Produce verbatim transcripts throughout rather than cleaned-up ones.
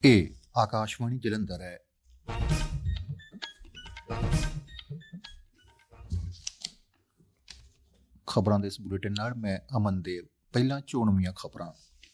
ਇਹ ਆਕਾਸ਼ਵਾਣੀ ਜਲੰਧਰ ਹੈ। ਖਬਰਾਂ ਦੇ ਇਸ ਬੁਲੇਟਿਨ ਨਾਲ ਮੈਂ ਅਮਨਦੇਵ। ਪਹਿਲਾਂ ਚੋਣਵੀਆਂ ਖਬਰਾਂ।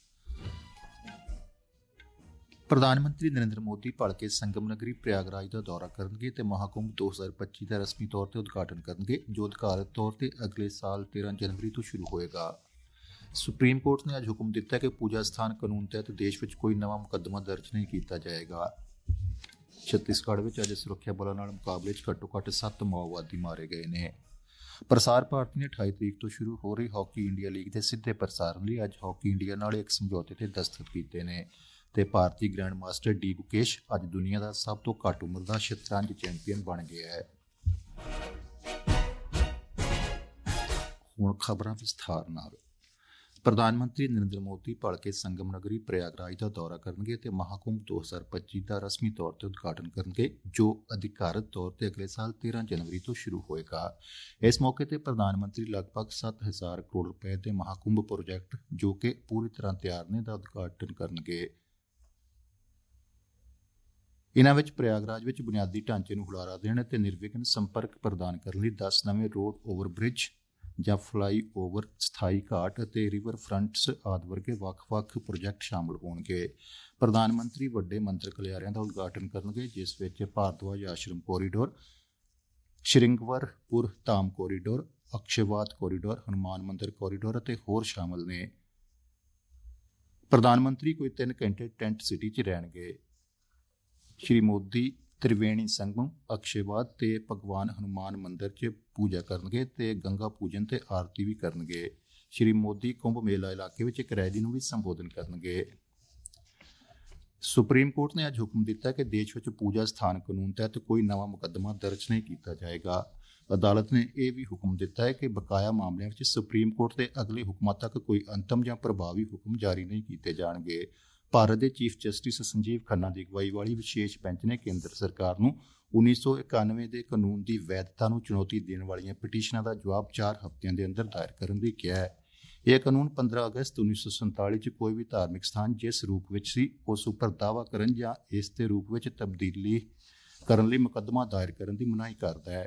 ਪ੍ਰਧਾਨ ਮੰਤਰੀ ਨਰਿੰਦਰ ਮੋਦੀ ਭਲਕੇ ਸੰਗਮ ਨਗਰੀ ਪ੍ਰਯਾਗਰਾਜ ਦਾ ਦੌਰਾ ਕਰਨਗੇ ਤੇ ਮਹਾਕੁੰਭ ਦੋ ਹਜ਼ਾਰ ਪੱਚੀ ਦਾ ਰਸਮੀ ਤੌਰ ਤੇ ਉਦਘਾਟਨ ਕਰਨਗੇ, ਜੋ ਅਧਿਕਾਰਤ ਤੌਰ ਤੇ ਅਗਲੇ ਸਾਲ ਤੇਰਾਂ ਜਨਵਰੀ ਤੋਂ ਸ਼ੁਰੂ ਹੋਏਗਾ। ਸੁਪਰੀਮ ਕੋਰਟ ਨੇ ਅੱਜ ਹੁਕਮ ਦਿੱਤਾ ਕਿ ਪੂਜਾ ਸਥਾਨ ਕਾਨੂੰਨ ਤਹਿਤ ਦੇਸ਼ ਵਿੱਚ ਕੋਈ ਨਵਾਂ ਮੁਕੱਦਮਾ ਦਰਜ ਨਹੀਂ ਕੀਤਾ ਜਾਏਗਾ। ਛੱਤੀਸਗੜ੍ਹ ਵਿੱਚ ਅੱਜ ਸੁਰੱਖਿਆ ਬਲਾਂ ਨਾਲ ਮੁਕਾਬਲੇ 'ਚ ਘੱਟੋ ਘੱਟ ਸੱਤ ਮਾਓਵਾਦੀ ਮਾਰੇ ਗਏ ਨੇ। ਪ੍ਰਸਾਰ ਭਾਰਤੀ ਨੇ ਅਠਾਈ ਤਰੀਕ ਤੋਂ ਸ਼ੁਰੂ ਹੋ ਰਹੀ ਹਾਕੀ ਇੰਡੀਆ ਲੀਗ ਦੇ ਸਿੱਧੇ ਪ੍ਰਸਾਰਣ ਲਈ ਅੱਜ ਹਾਕੀ ਇੰਡੀਆ ਨਾਲ ਇੱਕ ਸਮਝੌਤੇ ਤੇ ਦਸਤਖਤ ਕੀਤੇ ਨੇ ਤੇ ਭਾਰਤੀ ਗ੍ਰੈਂਡ ਮਾਸਟਰ ਡੀ ਗੁਕੇਸ਼ ਅੱਜ ਦੁਨੀਆ ਦਾ ਸਭ ਤੋਂ ਘੱਟ ਉਮਰ ਦਾ ਸ਼ਤਰੰਜ ਚੈਂਪੀਅਨ ਬਣ ਗਿਆ ਹੈ। ਹੁਣ ਖਬਰਾਂ ਵਿਸਥਾਰ ਨਾਲ। ਪ੍ਰਧਾਨ ਮੰਤਰੀ ਨਰਿੰਦਰ ਮੋਦੀ ਭਲਕੇ ਸੰਗਮ ਨਗਰੀ ਪ੍ਰਯਾਗਰਾਜ ਦਾ ਦੌਰਾ ਕਰਨਗੇ ਤੇ ਮਹਾਕੁੰਭ ਦੋ ਹਜ਼ਾਰ ਪੱਚੀ ਦਾ ਰਸਮੀ ਤੌਰ ਤੇ ਉਦਘਾਟਨ ਕਰਨਗੇ, ਜੋ ਅਧਿਕਾਰਤ ਤੌਰ ਤੇ ਅਗਲੇ ਸਾਲ ਤੇਰਾਂ ਜਨਵਰੀ ਤੋਂ ਸ਼ੁਰੂ ਹੋਏਗਾ। ਇਸ ਮੌਕੇ ਤੇ ਪ੍ਰਧਾਨ ਮੰਤਰੀ ਲਗਭਗ ਸੱਤ ਹਜ਼ਾਰ ਕਰੋੜ ਰੁਪਏ ਦੇ ਮਹਾਕੁੰਭ ਪ੍ਰੋਜੈਕਟ, ਜੋ ਕਿ ਪੂਰੀ ਤਰ੍ਹਾਂ ਤਿਆਰ ਨੇ, ਦਾ ਉਦਘਾਟਨ ਕਰਨਗੇ। ਇਨ੍ਹਾਂ ਵਿੱਚ ਪ੍ਰਯਾਗਰਾਜ ਵਿੱਚ ਬੁਨਿਆਦੀ ਢਾਂਚੇ ਨੂੰ ਹੁਲਾਰਾ ਦੇਣ ਅਤੇ ਨਿਰਵਿਘਨ ਸੰਪਰਕ ਪ੍ਰਦਾਨ ਕਰਨ ਲਈ ਦਸ ਨਵੇਂ ਰੋਡ ਓਵਰ ਬ੍ਰਿਜ ਜਾਂ ਫਲਾਈ ਓਵਰ, ਸਥਾਈ ਘਾਟ ਅਤੇ ਰਿਵਰ ਫਰੰਟਸ ਆਦਿ ਵਰਗੇ ਵੱਖ-ਵੱਖ ਪ੍ਰੋਜੈਕਟ ਸ਼ਾਮਲ ਹੋਣਗੇ। ਪ੍ਰਧਾਨ ਮੰਤਰੀ ਵੱਡੇ ਮੰਤਰ ਗਲਿਆਰਿਆਂ ਦਾ ਉਦਘਾਟਨ ਕਰਨਗੇ, ਜਿਸ ਵਿੱਚ ਭਾਰਦਵਾਜ ਆਸ਼ਰਮ ਕੋਰੀਡੋਰ, ਸ਼ਿਰਿੰਗਵਰਪੁਰ ਧਾਮ ਕੋਰੀਡੋਰ, ਅਕਸ਼ੇਵਾਤ ਕੋਰੀਡੋਰ, ਹਨੂਮਾਨ ਮੰਦਰ ਕੋਰੀਡੋਰ ਅਤੇ ਹੋਰ ਸ਼ਾਮਲ ਨੇ। ਪ੍ਰਧਾਨ ਮੰਤਰੀ ਕੋਈ ਤਿੰਨ ਘੰਟੇ ਟੈਂਟ ਸਿਟੀ 'ਚ ਰਹਿਣਗੇ। ਸ਼੍ਰੀ ਮੋਦੀ ਤ੍ਰਿਵੇਣੀ ਸੰਗਮ, ਅਕਸ਼ੇਵਾਤ ਤੇ ਭਗਵਾਨ ਹਨੂਮਾਨ ਮੰਦਰ 'ਚ ਪੂਜਾ ਕਰਨਗੇ ਤੇ ਗੰਗਾ ਪੂਜਨ ਤੇ ਆਰਤੀ ਵੀ ਕਰਨਗੇ। ਸ਼੍ਰੀ ਮੋਦੀ ਕੁੰਭ ਮੇਲਾ ਇਲਾਕੇ ਵਿੱਚ ਇੱਕ ਰੈਲੀ ਨੂੰ ਵੀ ਸੰਬੋਧਨ ਕਰਨਗੇ। ਸੁਪਰੀਮ ਕੋਰਟ ਨੇ ਅੱਜ ਹੁਕਮ ਦਿੱਤਾ ਕਿ ਦੇਸ਼ ਵਿੱਚ ਪੂਜਾ ਸਥਾਨ ਕਾਨੂੰਨ ਤਹਿਤ ਕੋਈ ਨਵਾਂ ਮੁਕੱਦਮਾ ਦਰਜ ਨਹੀਂ ਕੀਤਾ ਜਾਏਗਾ। ਅਦਾਲਤ ਨੇ ਇਹ ਵੀ ਹੁਕਮ ਦਿੱਤਾ ਹੈ ਕਿ ਬਕਾਇਆ ਮਾਮਲਿਆਂ ਵਿੱਚ ਸੁਪਰੀਮ ਕੋਰਟ ਦੇ ਅਗਲੇ ਹੁਕਮਾਂ ਤੱਕ ਕੋਈ ਅੰਤਮ ਜਾਂ ਪ੍ਰਭਾਵੀ ਹੁਕਮ ਜਾਰੀ ਨਹੀਂ ਕੀਤੇ ਜਾਣਗੇ। ਭਾਰਤ ਦੇ ਚੀਫ ਜਸਟਿਸ ਸੰਜੀਵ ਖੰਨਾ ਦੀ ਅਗਵਾਈ ਵਾਲੀ ਵਿਸ਼ੇਸ਼ ਬੈਂਚ ਨੇ ਕੇਂਦਰ ਸਰਕਾਰ ਨੂੰ ਉੱਨੀ ਸੌ ਇਕਾਨਵੇਂ ਦੇ ਕਾਨੂੰਨ ਦੀ ਵੈਧਤਾ ਨੂੰ ਚੁਣੌਤੀ ਦੇਣ ਵਾਲੀਆਂ ਪਟੀਸ਼ਨਾਂ ਦਾ ਜਵਾਬ ਚਾਰ ਹਫ਼ਤਿਆਂ ਦੇ ਅੰਦਰ ਦਾਇਰ ਕਰਨ ਲਈ ਕਿਹਾ ਹੈ। ਇਹ ਕਾਨੂੰਨ ਪੰਦਰਾਂ ਅਗਸਤ ਉੱਨੀ ਸੌ ਸੰਤਾਲੀ 'ਚ ਕੋਈ ਵੀ ਧਾਰਮਿਕ ਸਥਾਨ ਜਿਸ ਰੂਪ ਵਿੱਚ ਸੀ, ਉਸ ਉੱਪਰ ਦਾਅਵਾ ਕਰਨ ਜਾਂ ਇਸ ਦੇ ਰੂਪ ਵਿੱਚ ਤਬਦੀਲੀ ਕਰਨ ਲਈ ਮੁਕੱਦਮਾ ਦਾਇਰ ਕਰਨ ਦੀ ਮਨਾਹੀ ਕਰਦਾ ਹੈ।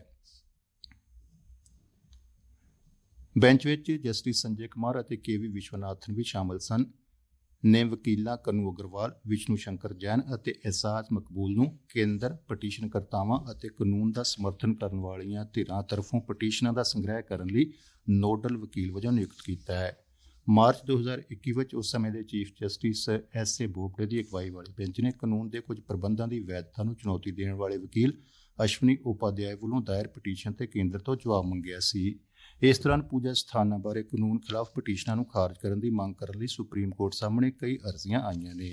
ਬੈਂਚ ਵਿੱਚ ਜਸਟਿਸ ਸੰਜੇ ਕੁਮਾਰ ਅਤੇ ਕੇ ਵੀ ਵਿਸ਼ਵਨਾਥਨ ਵੀ ਸ਼ਾਮਲ ਸਨ ਨੇ ਵਕੀਲਾਂ ਕਨੂੰ ਅਗਰਵਾਲ, ਵਿਸ਼ਨੂੰ ਸ਼ੰਕਰ ਜੈਨ ਅਤੇ ਐਸਾਜ਼ ਮਕਬੂਲ ਨੂੰ ਕੇਂਦਰ ਪਟੀਸ਼ਨਕਰਤਾਵਾਂ ਅਤੇ ਕਾਨੂੰਨ ਦਾ ਸਮਰਥਨ ਕਰਨ ਵਾਲੀਆਂ ਧਿਰਾਂ ਤਰਫੋਂ ਪਟੀਸ਼ਨਾਂ ਦਾ ਸੰਗ੍ਰਹਿ ਕਰਨ ਲਈ ਨੋਡਲ ਵਕੀਲ ਵਜੋਂ ਨਿਯੁਕਤ ਕੀਤਾ ਹੈ। ਮਾਰਚ ਦੋ ਹਜ਼ਾਰ ਇੱਕੀ ਵਿੱਚ ਉਸ ਸਮੇਂ ਦੇ chief justice S A Bobde ਦੀ ਅਗਵਾਈ ਵਾਲੀ ਬੈਂਚ ਨੇ ਕਾਨੂੰਨ ਦੇ ਕੁਝ ਪ੍ਰਬੰਧਾਂ ਦੀ ਵੈਧਤਾ ਨੂੰ ਚੁਣੌਤੀ ਦੇਣ ਵਾਲੇ ਵਕੀਲ ਅਸ਼ਵਨੀ ਉਪਾਧਿਆਏ ਵੱਲੋਂ ਦਾਇਰ ਪਟੀਸ਼ਨ ਤੇ ਕੇਂਦਰ ਤੋਂ ਜਵਾਬ ਮੰਗਿਆ ਸੀ। ਇਸ ਦੌਰਾਨ ਪੂਜਾ ਸਥਾਨਾਂ ਬਾਰੇ ਕਾਨੂੰਨ ਖਿਲਾਫ ਪਟੀਸ਼ਨਾਂ ਨੂੰ ਖਾਰਜ ਕਰਨ ਦੀ ਮੰਗ ਕਰਨ ਲਈ ਸੁਪਰੀਮ ਕੋਰਟ ਸਾਹਮਣੇ ਕਈ ਅਰਜ਼ੀਆਂ ਆਈਆਂ ਨੇ।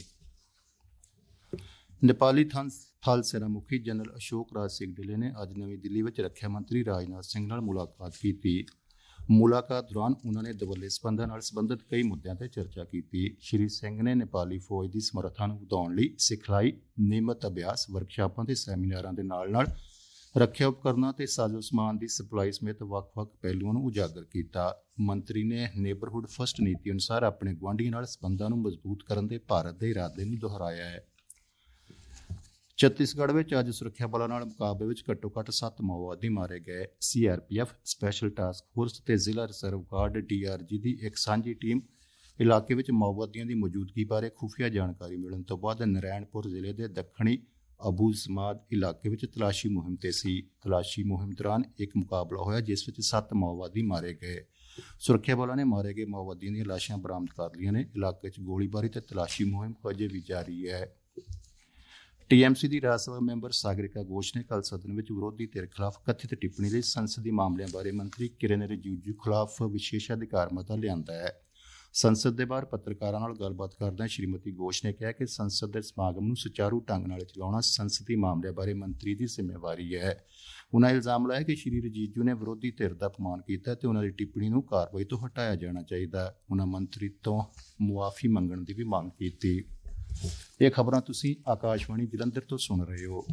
ਨੇਪਾਲੀ ਥਲ ਸੈਨਾ ਮੁਖੀ ਜਨਰਲ ਅਸ਼ੋਕ ਰਾਜ ਸਿੰਘਡਿਲੇ ਨੇ ਅੱਜ ਨਵੀਂ ਦਿੱਲੀ ਵਿੱਚ ਰੱਖਿਆ ਮੰਤਰੀ ਰਾਜਨਾਥ ਸਿੰਘ ਨਾਲ ਮੁਲਾਕਾਤ ਕੀਤੀ। ਮੁਲਾਕਾਤ ਦੌਰਾਨ ਉਹਨਾਂ ਨੇ ਦੁਵੱਲੇ ਸਬੰਧਾਂ ਨਾਲ ਸੰਬੰਧਿਤ ਕਈ ਮੁੱਦਿਆਂ ਤੇ ਚਰਚਾ ਕੀਤੀ। ਸ਼੍ਰੀ ਸਿੰਘ ਨੇ ਨੇਪਾਲੀ ਫੌਜ ਦੀ ਸਮਰੱਥਾ ਨੂੰ ਵਧਾਉਣ ਲਈ ਸਿਖਲਾਈ, ਨਿਯਮਤ ਅਭਿਆਸ, ਵਰਕਸ਼ਾਪਾਂ ਤੇ ਸੈਮੀਨਾਰਾਂ ਦੇ ਨਾਲ ਨਾਲ ਰੱਖਿਆ ਉਪਕਰਨਾਂ ਤੇ ਸਾਜ਼ੋ ਸਮਾਨ ਦੀ ਸਪਲਾਈ ਸਮੇਤ ਵੱਖ-ਵੱਖ ਪਹਿਲੂਆਂ ਨੂੰ ਉਜਾਗਰ ਕੀਤਾ। ਮੰਤਰੀ ਨੇ ਨੇਬਰਹੁੱਡ ਫਸਟ ਨੀਤੀ ਅਨੁਸਾਰ ਆਪਣੇ ਗੁਆਂਢੀਆਂ ਨਾਲ ਸਬੰਧਾਂ ਨੂੰ ਮਜ਼ਬੂਤ ਕਰਨ ਦੇ ਭਾਰਤ ਦੇ ਇਰਾਦੇ ਨੂੰ ਦੁਹਰਾਇਆ ਹੈ। ਛੱਤੀਸਗੜ੍ਹ ਵਿੱਚ ਅੱਜ ਸੁਰੱਖਿਆ ਬਲਾਂ ਨਾਲ ਮੁਕਾਬਲੇ ਵਿੱਚ ਘੱਟੋ ਘੱਟ ਸੱਤ ਮਾਓਵਾਦੀ ਮਾਰੇ ਗਏ। C R P F, special task force ਤੇ ਜ਼ਿਲ੍ਹਾ ਰਿਜ਼ਰਵ ਗਾਰਡ ਡੀ ਆਰ ਜੀ ਦੀ ਇੱਕ ਸਾਂਝੀ ਟੀਮ ਇਲਾਕੇ ਵਿੱਚ ਮਾਓਵਾਦੀਆਂ ਦੀ ਮੌਜੂਦਗੀ ਬਾਰੇ ਖੁਫੀਆ ਜਾਣਕਾਰੀ ਮਿਲਣ ਤੋਂ ਬਾਅਦ ਨਰੈਣਪੁਰ ਜ਼ਿਲ੍ਹੇ ਦੇ ਦੱਖਣੀ ਅਬੂ ਜ਼ਮਾਦ ਇਲਾਕੇ ਵਿੱਚ ਤਲਾਸ਼ੀ ਮੁਹਿੰਮ ਤੇ ਸੀ। ਤਲਾਸ਼ੀ ਮੁਹਿੰਮ ਦੌਰਾਨ ਇੱਕ ਮੁਕਾਬਲਾ ਹੋਇਆ, ਜਿਸ ਵਿੱਚ ਸੱਤ ਮਾਓਵਾਦੀ ਮਾਰੇ ਗਏ। ਸੁਰੱਖਿਆ ਬਲਾਂ ਨੇ ਮਾਰੇ ਗਏ ਮਾਓਵਾਦੀਆਂ ਦੀਆਂ ਲਾਸ਼ਾਂ ਬਰਾਮਦ ਕਰ ਲਈਆਂ ਨੇ। ਇਲਾਕੇ 'ਚ ਗੋਲੀਬਾਰੀ ਤੇ ਤਲਾਸ਼ੀ ਮੁਹਿੰਮ ਅਜੇ ਵੀ ਜਾਰੀ ਹੈ। ਟੀ ਐਮ ਸੀ ਦੀ ਰਾਜ ਸਭਾ ਮੈਂਬਰ ਸਾਗਰਿਕਾ ਘੋਸ਼ ਨੇ ਕੱਲ੍ਹ ਸਦਨ ਵਿੱਚ ਵਿਰੋਧੀ ਧਿਰ ਖਿਲਾਫ ਕਥਿਤ ਟਿੱਪਣੀ ਲਈ ਸੰਸਦੀ ਮਾਮਲਿਆਂ ਬਾਰੇ ਮੰਤਰੀ ਕਿਰਨ ਰਿਜੀਜੂ ਖਿਲਾਫ ਵਿਸ਼ੇਸ਼ਾਧਿਕਾਰ ਮਤਾ ਲਿਆਂਦਾ ਹੈ। ਸੰਸਦ ਦੇ ਬਾਹਰ ਪੱਤਰਕਾਰਾਂ ਨਾਲ ਗੱਲਬਾਤ ਕਰਦਿਆਂ ਸ਼੍ਰੀਮਤੀ ਘੋਸ਼ ਨੇ ਕਿਹਾ ਕਿ ਸੰਸਦ ਦੇ ਸਮਾਗਮ ਨੂੰ ਸੁਚਾਰੂ ਢੰਗ ਨਾਲ ਚਲਾਉਣਾ ਸੰਸਦੀ ਮਾਮਲਿਆਂ ਬਾਰੇ ਮੰਤਰੀ ਦੀ ਜ਼ਿੰਮੇਵਾਰੀ ਹੈ। ਉਨ੍ਹਾਂ ਇਲਜ਼ਾਮ ਲਾਇਆ ਕਿ ਸ਼੍ਰੀ ਰਿਜੀਜੂ ਨੇ ਵਿਰੋਧੀ ਧਿਰ ਦਾ ਅਪਮਾਨ ਕੀਤਾ ਤੇ ਉਨ੍ਹਾਂ ਦੀ ਟਿੱਪਣੀ ਨੂੰ ਕਾਰਵਾਈ ਤੋਂ ਹਟਾਇਆ ਜਾਣਾ ਚਾਹੀਦਾ। ਉਨ੍ਹਾਂ ਮੰਤਰੀ ਤੋਂ ਮੁਆਫ਼ੀ ਮੰਗਣ ਦੀ ਵੀ ਮੰਗ ਕੀਤੀ। ਇਹ ਖਬਰਾਂ ਤੁਸੀਂ ਆਕਾਸ਼ਵਾਣੀ ਜਲੰਧਰ ਤੋਂ ਸੁਣ ਰਹੇ ਹੋ।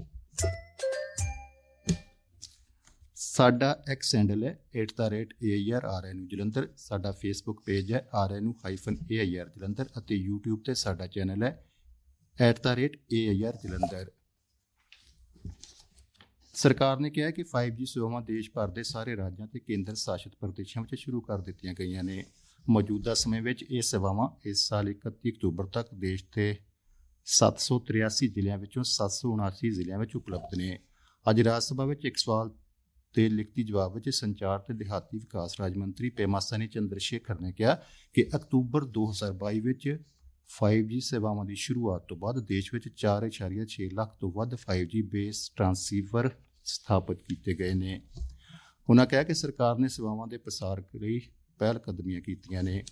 ਸਾਡਾ ਐਕਸ ਹੈਂਡਲ ਹੈ at the rate A I R R N U Jalandhar. ਸਾਡਾ ਫੇਸਬੁੱਕ ਪੇਜ ਹੈ R N U hyphen A I R Jalandhar ਅਤੇ ਯੂਟਿਊਬ ਤੇ ਸਾਡਾ ਚੈਨਲ ਹੈ at the rate A I R Jalandhar. ਸਰਕਾਰ ਨੇ ਕਿਹਾ ਕਿ ਫਾਈਵ ਜੀ ਸੇਵਾਵਾਂ ਦੇਸ਼ ਭਰ ਦੇ ਸਾਰੇ ਰਾਜਾਂ ਤੇ ਕੇਂਦਰ ਸ਼ਾਸਿਤ ਪ੍ਰਦੇਸ਼ਾਂ ਵਿੱਚ ਸ਼ੁਰੂ ਕਰ ਦਿੱਤੀਆਂ ਗਈਆਂ ਨੇ। ਮੌਜੂਦਾ ਸਮੇਂ ਵਿੱਚ ਇਹ ਸੇਵਾਵਾਂ ਇਸ ਸਾਲ ਇਕੱਤੀ ਅਕਤੂਬਰ ਤੱਕ ਦੇਸ਼ ਦੇ ਸੱਤ ਸੌ ਤਰਿਆਸੀ ਜ਼ਿਲ੍ਹਿਆਂ ਵਿੱਚੋਂ ਸੱਤ ਸੌ ਉਨਾਸੀ ਜ਼ਿਲ੍ਹਿਆਂ ਵਿੱਚ ਉਪਲਬਧ ਨੇ। ਅੱਜ ਰਾਜ ਸਭਾ ਵਿੱਚ ਇੱਕ ਸਵਾਲ ਦੇ ਲਿਖਤੀ ਜਵਾਬ ਵਿੱਚ ਸੰਚਾਰ ਤੇ ਦਿਹਾਤੀ ਵਿਕਾਸ ਰਾਜ ਮੰਤਰੀ ਪੇਮਾਸਾਨੀ ਚੰਦਰ ਸ਼ੇਖਰ ਨੇ ਕਿਹਾ ਕਿ ਅਕਤੂਬਰ ਦੋ ਹਜ਼ਾਰ ਬਾਈ ਵਿੱਚ ਫਾਈਵ ਜੀ ਸੇਵਾਵਾਂ ਦੀ ਸ਼ੁਰੂਆਤ ਤੋਂ ਬਾਅਦ ਦੇਸ਼ ਵਿੱਚ ਚਾਰ ਇਸ਼ਾਰੀਆ ਛੇ ਲੱਖ ਤੋਂ ਵੱਧ ਫਾਈਵ ਜੀ ਬੇਸ ਟਰਾਂਸੀਵਰ ਸਥਾਪਿਤ ਕੀਤੇ ਗਏ ਨੇ। ਉਹਨਾਂ ਕਿਹਾ ਕਿ ਸਰਕਾਰ ਨੇ ਸੇਵਾਵਾਂ ਦੇ ਪ੍ਰਸਾਰ ਲਈ ਪਹਿਲ ਕਦਮੀਆਂ ਕੀਤੀਆਂ ਨੇ।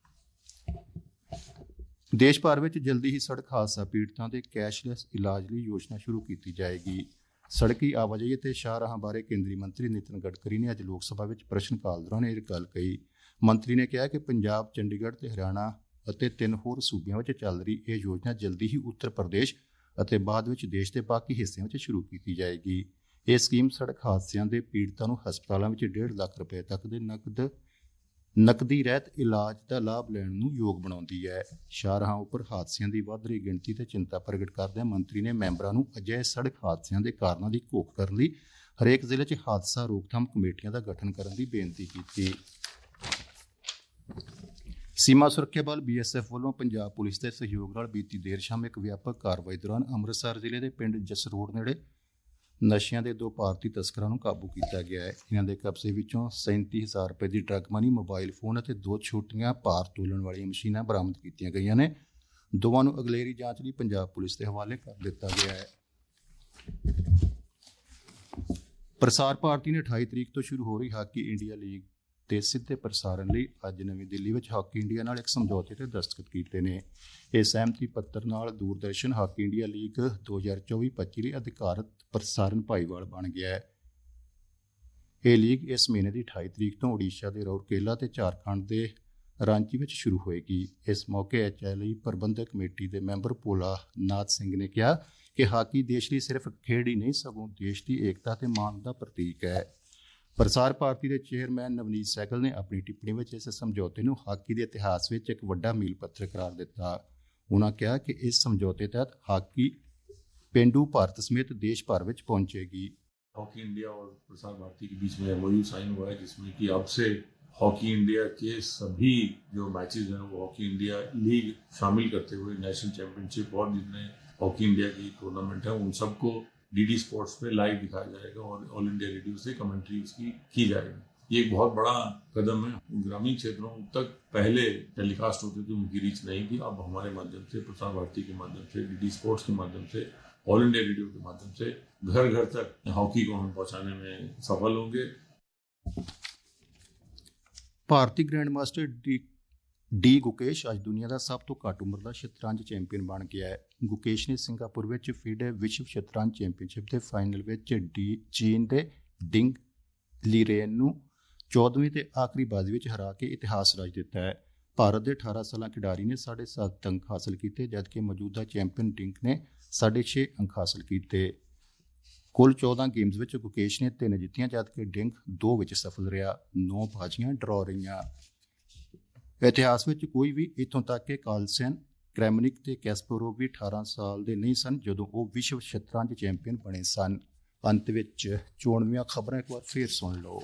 ਦੇਸ਼ ਭਰ ਵਿੱਚ ਜਲਦੀ ਹੀ ਸੜਕ ਹਾਦਸਾ ਪੀੜਤਾਂ ਦੇ ਕੈਸ਼ਲੈਸ ਇਲਾਜ ਲਈ ਯੋਜਨਾ ਸ਼ੁਰੂ ਕੀਤੀ ਜਾਏਗੀ। ਸੜਕੀ ਆਵਾਜਾਈ ਅਤੇ ਸ਼ਾਹਰਾਹਾਂ ਬਾਰੇ ਕੇਂਦਰੀ ਮੰਤਰੀ ਨਿਤਿਨ ਗਡਕਰੀ ਨੇ ਅੱਜ ਲੋਕ ਸਭਾ ਵਿੱਚ ਪ੍ਰਸ਼ਨ ਕਾਲ ਦੌਰਾਨ ਇਹ ਗੱਲ ਕਹੀ। ਮੰਤਰੀ ਨੇ ਕਿਹਾ ਕਿ ਪੰਜਾਬ, ਚੰਡੀਗੜ੍ਹ ਤੇ ਹਰਿਆਣਾ ਅਤੇ ਤਿੰਨ ਹੋਰ ਸੂਬਿਆਂ ਵਿੱਚ ਚੱਲ ਰਹੀ ਇਹ ਯੋਜਨਾ ਜਲਦੀ ਹੀ ਉੱਤਰ ਪ੍ਰਦੇਸ਼ ਅਤੇ ਬਾਅਦ ਵਿੱਚ ਦੇਸ਼ ਦੇ ਬਾਕੀ ਹਿੱਸਿਆਂ ਵਿੱਚ ਸ਼ੁਰੂ ਕੀਤੀ ਜਾਏਗੀ। ਇਹ ਸਕੀਮ ਸੜਕ ਹਾਦਸਿਆਂ ਦੇ ਪੀੜਤਾਂ ਨੂੰ ਹਸਪਤਾਲਾਂ ਵਿੱਚ ਡੇਢ ਲੱਖ ਰੁਪਏ ਤੱਕ ਦੇ ਨਕਦ ਨਕਦੀ ਰਹਿਤ ਇਲਾਜ ਦਾ ਲਾਭ ਲੈਣ ਨੂੰ ਯੋਗ ਬਣਾਉਂਦੀ ਹੈ। ਸ਼ਾਹਰਾਹਾਂ ਉੱਪਰ ਹਾਦਸਿਆਂ ਦੀ ਵੱਧ ਰਹੀ ਗਿਣਤੀ ਤੇ ਚਿੰਤਾ ਪ੍ਰਗਟ ਕਰਦਿਆਂ ਮੰਤਰੀ ਨੇ ਮੈਂਬਰਾਂ ਨੂੰ ਅਜਿਹੇ ਸੜਕ ਹਾਦਸਿਆਂ ਦੇ ਕਾਰਨਾਂ ਦੀ ਘੋਖ ਕਰਨ ਲਈ ਹਰੇਕ ਜ਼ਿਲ੍ਹੇ 'ਚ ਹਾਦਸਾ ਰੋਕਥਾਮ ਕਮੇਟੀਆਂ ਦਾ ਗਠਨ ਕਰਨ ਦੀ ਬੇਨਤੀ ਕੀਤੀ। ਸੀਮਾ ਸੁਰੱਖਿਆ ਬਲ ਬੀ ਐਸ ਐਫ ਵੱਲੋਂ ਪੰਜਾਬ ਪੁਲਿਸ ਦੇ ਸਹਿਯੋਗ ਨਾਲ ਬੀਤੀ ਦੇਰ ਸ਼ਾਮ ਇੱਕ ਵਿਆਪਕ ਕਾਰਵਾਈ ਦੌਰਾਨ ਅੰਮ੍ਰਿਤਸਰ ਜ਼ਿਲ੍ਹੇ ਦੇ ਪਿੰਡ ਜਸਰੋਡ ਨੇੜੇ ਨਸ਼ਿਆਂ ਦੇ ਦੋ ਭਾਰਤੀ ਤਸਕਰਾਂ ਨੂੰ ਕਾਬੂ ਕੀਤਾ ਗਿਆ ਹੈ। ਇਹਨਾਂ ਦੇ ਕਬਜ਼ੇ ਵਿੱਚੋਂ ਸੈਂਤੀ ਹਜ਼ਾਰ ਰੁਪਏ ਦੀ ਡਰੱਗ ਮਨੀ, ਮੋਬਾਈਲ ਫੋਨ ਅਤੇ ਦੋ ਛੋਟੀਆਂ ਭਾਰ ਤੋਲਣ ਵਾਲੀਆਂ ਮਸ਼ੀਨਾਂ ਬਰਾਮਦ ਕੀਤੀਆਂ ਗਈਆਂ ਨੇ। ਦੋਵਾਂ ਨੂੰ ਅਗਲੇਰੀ ਜਾਂਚ ਲਈ ਪੰਜਾਬ ਪੁਲਿਸ ਦੇ ਹਵਾਲੇ ਕਰ ਦਿੱਤਾ ਗਿਆ ਹੈ। ਪ੍ਰਸਾਰ ਭਾਰਤੀ ਨੇ ਅਠਾਈ ਤਰੀਕ ਤੋਂ ਸ਼ੁਰੂ ਹੋ ਰਹੀ ਹਾਕੀ ਇੰਡੀਆ ਲੀਗ ਦੇ ਸਿੱਧੇ ਪ੍ਰਸਾਰਣ ਲਈ ਅੱਜ ਨਵੀਂ ਦਿੱਲੀ ਵਿੱਚ ਹਾਕੀ ਇੰਡੀਆ ਨਾਲ ਇੱਕ ਸਮਝੌਤੇ ਤੇ ਦਸਤਖਤ ਕੀਤੇ ਨੇ। ਇਹ ਸਹਿਮਤੀ ਪੱਤਰ ਨਾਲ ਦੂਰਦਰਸ਼ਨ ਹਾਕੀ ਇੰਡੀਆ ਲੀਗ ਦੋ ਹਜ਼ਾਰ ਚੌਵੀ ਪੱਚੀ ਲਈ ਅਧਿਕਾਰਤ ਪ੍ਰਸਾਰਣ ਭਾਈਵਾਲ ਬਣ ਗਿਆ ਹੈ। ਇਹ ਲੀਗ ਇਸ ਮਹੀਨੇ ਦੀ ਅਠਾਈ ਤਰੀਕ ਤੋਂ ਉੜੀਸਾ ਦੇ ਰੌਰਕੇਲਾ ਤੇ ਝਾਰਖੰਡ ਦੇ ਰਾਂਚੀ ਵਿੱਚ ਸ਼ੁਰੂ ਹੋਏਗੀ। ਇਸ ਮੌਕੇ ਐਚ ਐਲ ਈ ਪ੍ਰਬੰਧਕ ਕਮੇਟੀ ਦੇ ਮੈਂਬਰ ਭੋਲਾ ਨਾਥ ਸਿੰਘ ਨੇ ਕਿਹਾ ਕਿ ਹਾਕੀ ਦੇਸ਼ ਲਈ ਸਿਰਫ ਖੇਡ ਹੀ ਨਹੀਂ ਸਗੋਂ ਦੇਸ਼ ਦੀ ਏਕਤਾ ਤੇ ਮਾਣ ਦਾ ਪ੍ਰਤੀਕ ਹੈ। ਪ੍ਰਸਾਰ ਭਾਰਤੀ ਦੇ ਚੇਅਰਮੈਨ ਨਵਨੀਤ ਸਹਿਗਲ ਨੇ ਆਪਣੀ ਟਿੱਪਣੀ ਵਿੱਚ ਇਸ ਸਮਝੌਤੇ ਨੂੰ ਹਾਕੀ ਦੇ ਇਤਿਹਾਸ ਵਿੱਚ ਇੱਕ ਵੱਡਾ ਮੀਲ ਪੱਥਰ ਕਰਾਰ ਦਿੱਤਾ। ਉਹਨਾਂ ਕਿਹਾ ਕਿ ਇਸ ਸਮਝੌਤੇ ਤਹਿਤ ਹਾਕੀ पेंडू भारत समेत देश भर में पहुंचेगी। हॉकी इंडिया और प्रसार भारती के बीच में एमओयू साइन हुआ है जिसमें कि अब से हॉकी इंडिया के सभी जो मैचेस हैं वो हॉकी इंडिया लीग शामिल करते हुए नेशनल चैंपियनशिप और जितने हॉकी इंडिया की टूर्नामेंट है उन सबको डीडी स्पोर्ट्स पे लाइव दिखाया जाएगा और ऑल इंडिया रेडियो से कमेंट्री उसकी की जाएगी। ये एक बहुत बड़ा कदम है। ग्रामीण क्षेत्रों तक पहले टेलीकास्ट होते थे, उनकी रीच नहीं थी। अब हमारे माध्यम से, प्रसार भारती के माध्यम से, डीडी स्पोर्ट्स के माध्यम से, ऑल इंडिया रेडियो के माध्यम से घर घर तक हॉकी को हम पहुंचाने में सफल होंगे। भारतीय grandmaster D D Gukesh ਅੱਜ ਦੁਨੀਆ ਦਾ ਸਭ ਤੋਂ ਘੱਟ ਉਮਰ ਦਾ ਸ਼ਤਰੰਜ ਚੈਂਪੀਅਨ ਬਣ ਗਿਆ ਹੈ। ਗੁਕੇਸ਼ ਨੇ ਸਿੰਗਾਪੁਰ ਵਿੱਚ ਫੀਡੇ ਵਿਸ਼ਵ ਸ਼ਤਰੰਜ ਚੈਂਪੀਅਨਸ਼ਿਪ ਦੇ ਫਾਈਨਲ ਵਿੱਚ ਡੀ ਚੀਨ ਦੇ ਡਿੰਗ ਲੀਰੇਨ ਨੂੰ ਚੌਦਵੀਂ ਤੇ ਆਖਰੀ ਬਾਜ਼ੀ ਵਿੱਚ ਹਰਾ ਕੇ ਇਤਿਹਾਸ ਰਚ ਦਿੱਤਾ ਹੈ। ਭਾਰਤ ਦੇ ਅਠਾਰਾਂ ਸਾਲਾ ਖਿਡਾਰੀ ਨੇ ਸਾਢੇ ਸੱਤ ਅੰਕ ਹਾਸਲ ਕੀਤੇ ਜਦਕਿ ਮੌਜੂਦਾ ਚੈਂਪੀਅਨ ਡਿੰਕ ਨੇ ਸਾਢੇ ਛੇ ਅੰਕ ਹਾਸਲ ਕੀਤੇ। ਕੁੱਲ ਚੌਦਾਂ ਗੇਮਜ਼ ਵਿੱਚ ਗੁਕੇਸ਼ ਨੇ ਤਿੰਨ ਜਿੱਤੀਆਂ ਜਦਕਿ ਡਿੰਕ ਦੋ ਵਿੱਚ ਸਫਲ ਰਿਹਾ। ਨੌ ਬਾਜ਼ੀਆਂ ਡਰਾਅ ਰਹੀਆਂ। ਇਤਿਹਾਸ ਵਿੱਚ ਕੋਈ ਵੀ ਇੱਥੋਂ ਤੱਕ ਕਿ ਕਾਲਸਨ, ਕ੍ਰੈਮਨਿਕ ਤੇ ਕੈਸਪਰੋਵ ਵੀ ਅਠਾਰਾਂ ਸਾਲ ਦੇ ਨਹੀਂ ਸਨ ਜਦੋਂ ਉਹ ਵਿਸ਼ਵ ਸ਼ਤਰੰਜ ਚੈਂਪੀਅਨ ਬਣੇ ਸਨ। ਅੰਤ ਵਿੱਚ ਚੋਣਵੀਆਂ ਖਬਰਾਂ ਇੱਕ ਵਾਰ ਫੇਰ ਸੁਣ ਲਓ।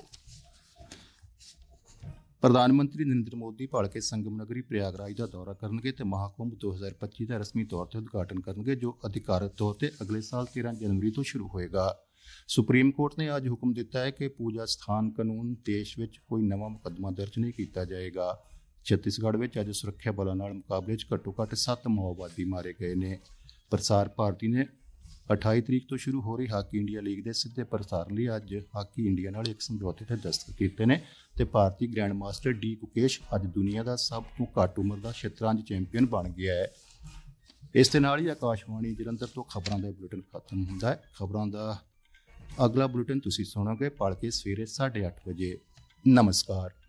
ਪ੍ਰਧਾਨ ਮੰਤਰੀ ਨਰਿੰਦਰ ਮੋਦੀ ਭਲਕੇ ਸੰਗਮ ਨਗਰੀ ਪ੍ਰਯਾਗਰਾਜ ਦਾ ਦੌਰਾ ਕਰਨਗੇ ਤੇ ਮਹਾਕੁੰਭ ਦੋ ਹਜ਼ਾਰ ਪੱਚੀ ਦਾ ਰਸਮੀ ਤੌਰ ਤੇ ਉਦਘਾਟਨ ਕਰਨਗੇ ਜੋ ਅਧਿਕਾਰਤ ਤੌਰ ਤੇ ਅਗਲੇ ਸਾਲ ਤੇਰਾਂ ਜਨਵਰੀ ਤੋਂ ਸ਼ੁਰੂ ਹੋਏਗਾ। ਸੁਪਰੀਮ ਕੋਰਟ ਨੇ ਅੱਜ ਹੁਕਮ ਦਿੱਤਾ ਹੈ ਕਿ ਪੂਜਾ ਸਥਾਨ ਕਾਨੂੰਨ ਦੇਸ਼ ਵਿੱਚ ਕੋਈ ਨਵਾਂ ਮੁਕੱਦਮਾ ਦਰਜ ਨਹੀਂ ਕੀਤਾ ਜਾਏਗਾ। ਛੱਤੀਸਗੜ੍ਹ ਵਿੱਚ ਅੱਜ ਸੁਰੱਖਿਆ ਬਲਾਂ ਨਾਲ ਮੁਕਾਬਲੇ 'ਚ ਘੱਟੋ ਘੱਟ ਸੱਤ ਮਾਓਵਾਦੀ ਮਾਰੇ ਗਏ ਨੇ। ਪ੍ਰਸਾਰ ਭਾਰਤੀ ਨੇ ਅਠਾਈ ਤਰੀਕ ਤੋਂ ਸ਼ੁਰੂ ਹੋ ਰਹੀ ਹਾਕੀ ਇੰਡੀਆ ਲੀਗ ਦੇ ਸਿੱਧੇ ਪ੍ਰਸਾਰਣ ਲਈ ਅੱਜ ਹਾਕੀ ਇੰਡੀਆ ਨਾਲ ਇੱਕ ਸਮਝੌਤੇ ਤੇ ਦਸਤਖਤ ਕੀਤੇ ਨੇ ਤੇ ਭਾਰਤੀ ਗ੍ਰੈਂਡ ਮਾਸਟਰ ਡੀ ਗੁਕੇਸ਼ ਅੱਜ ਦੁਨੀਆ ਦਾ ਸਭ ਤੋਂ ਘੱਟ ਉਮਰ ਦਾ ਸ਼ਤਰੰਜ ਚੈਂਪੀਅਨ ਬਣ ਗਿਆ ਹੈ। ਇਸ ਦੇ ਨਾਲ ਹੀ ਆਕਾਸ਼ਵਾਣੀ ਜਲੰਧਰ ਤੋਂ ਖਬਰਾਂ ਦਾ ਬੁਲੇਟਿਨ ਖਤਮ ਹੁੰਦਾ ਹੈ। ਖਬਰਾਂ ਦਾ ਅਗਲਾ ਬੁਲੇਟਿਨ ਤੁਸੀਂ ਸੁਣੋਗੇ ਭਲਕੇ ਸਵੇਰੇ ਸਾਢੇ ਅੱਠ ਵਜੇ। ਨਮਸਕਾਰ।